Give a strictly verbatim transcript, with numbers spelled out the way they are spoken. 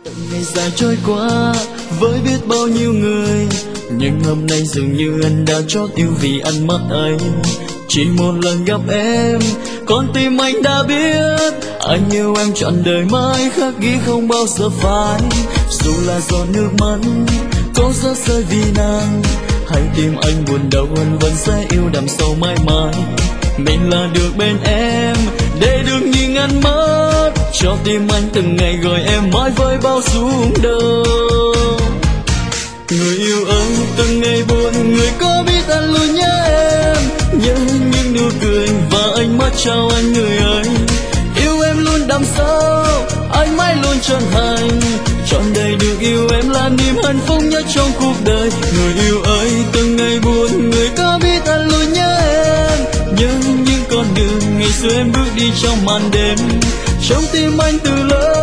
Ngày dài trôi qua với biết bao nhiêu người, nhưng hôm nay dường như anh đã chót yêu vì anh mất anh. Chỉ một lần gặp em, con tim anh đã biết anh yêu em trọn đời mãi, khắc ghi không bao giờ phai. Dù là giọt nước mắt có rớt rơi vì nàng, hay tim anh buồn đau anh vẫn sẽ yêu đắm sâu mãi mãi. Mình là được bên em để được nhìn anh mất, cho tim anh từng ngày gọi em mãi với bao rung động. Người yêu ơi, từng ngày buồn người có biết anh luôn nhớ em, nhớ những nụ cười và ánh mắt chào anh người ơi. Yêu em luôn đắm sâu, anh mãi luôn chân thành, trọn đời được yêu em là niềm hạnh phúc nhất trong cuộc đời. Người yêu ơi, từng ngày buồn người có biết anh luôn nhớ em, nhớ những con đường ngày xưa em bước đi trong màn đêm, trong tim anh từ lớn